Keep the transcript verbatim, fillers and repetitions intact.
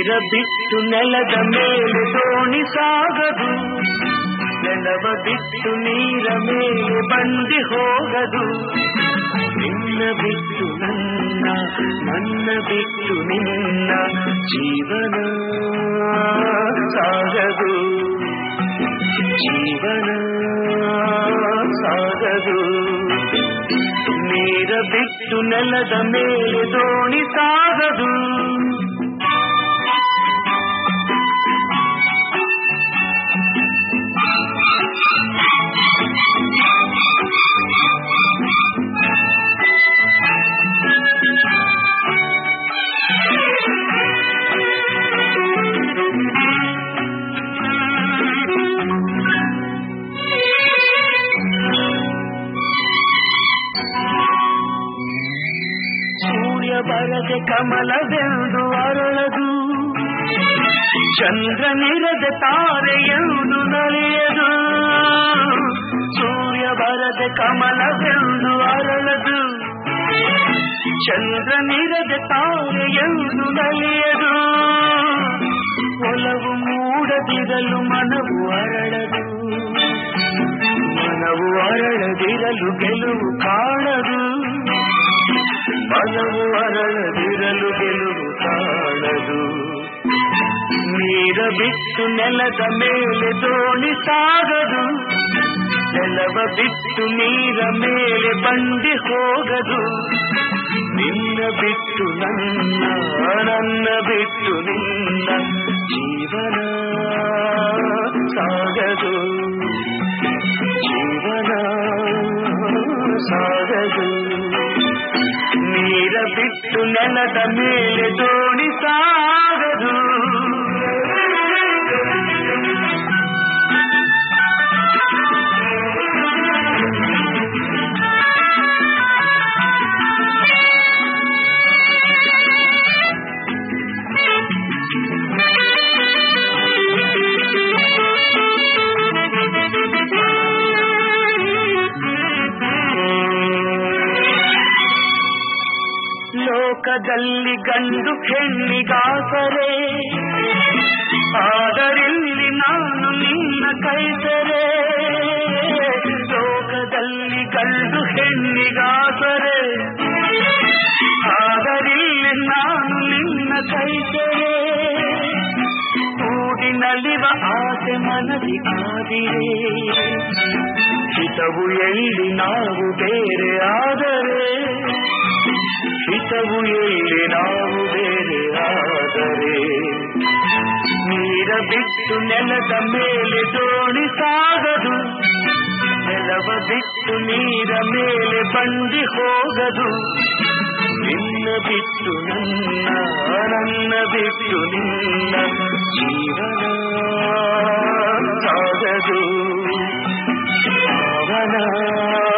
ನೀರ ಬಿಟ್ಟು ನೆಲದ ಮೇಲೆ ದೋಣಿ ಸಾಗದು, ನೆಲವ ಬಿಟ್ಟು ನೀರ ಮೇಲೆ ಬಂಡಿ ಹೋಗದು. ನಿನ್ನ ಬಿಟ್ಟು ನನ್ನ, ನನ್ನ ಬಿಟ್ಟು ನಿನ್ನ ಜೀವನ ಸಾಗದು, ಜೀವನ ಸಾಗದು. ನೀರ ಬಿಟ್ಟು ನೆಲದ ಮೇಲೆ ದೋಣಿ ಸಾಗದು. ಬರದೆ ಕಮಲವೆಂದು ಅರಳದು, ಚಂದ್ರನಿರದೆ ತಾರೆಯೆಂದು ನಲಿಯದು. ಸೂರ್ಯ ಬರದೆ ಕಮಲವೆಂದು ಅರಳದು, ಚಂದ್ರನಿರದೆ ತಾರೆಯೆಂದು ನಲಿಯದು. ಒಲವು ಮೂಡದಿರಲು ಮನವು ಅರಳದು, ಮನವು ಅರಳದಿರಲು ಗೆಲುವು ಕಾಣದು. ಮನವು ಅರಳದಿರಲು ಗೆಲುವು ಕಾಣದು. ನೀರ ಬಿಟ್ಟು ನೆಲದ ಮೇಲೆ ದೋಣಿ ಸಾಗದು, ನೆಲವ ಬಿಟ್ಟು ನೀರ ಮೇಲೆ ಬಂಡಿ ಹೋಗದು. ನಿನ್ನ ಬಿಟ್ಟು ನನ್ನ, ನನ್ನ ಬಿಟ್ಟು ನಿನ್ನ ಜೀವನ ಸಾಗದು, ಜೀವನ ಸಾಗದು. ನೀರ ಬಿಟ್ಟು ನೆಲದ ಮೇಲೆ ದೋಣಿ ಸಾಗದು. ಲೋಕದಲ್ಲಿ ಗಂಡು ಹೆಣ್ಣಿಗಾಸರೆ, ಆದರಿಲ್ಲಿ ನಾನು ನಿನ್ನ ಕೈಸರೆ. ಲೋಕದಲ್ಲಿ ಗಂಡು ಹೆಣ್ಣಿಗಾಸರೆ, ಆದರಿಲ್ಲಿ ನಾನು ನಿನ್ನ ಕೈಸರೆ. ಕೂಡಿನಲ್ಲಿವ ಆಸೆ ಮನದಿ ಆದಿರೆ, ಹಿತವು ಎಲ್ಲಿ ನಾವು ಬೇರೆ ಆದರೆ, ಹಿತವು ಎಲ್ಲಿ ನಾವು ಬೇರೆ ಆದರೆ. ನೀರ ಬಿಟ್ಟು ನೆಲದ ಮೇಲೆ ದೋಣಿ ಸಾಗದು, ನೆಲವ ಬಿಟ್ಟು ನೀರ ಮೇಲೆ ಬಂಡಿ ಹೋಗದು. ನಿನ್ನ ಬಿಟ್ಟು ನನ್ನ, ನನ್ನ ಬಿಟ್ಟು ನಿನ್ನ ಜೀವನ ಸಾಗದು, ಭಾವನ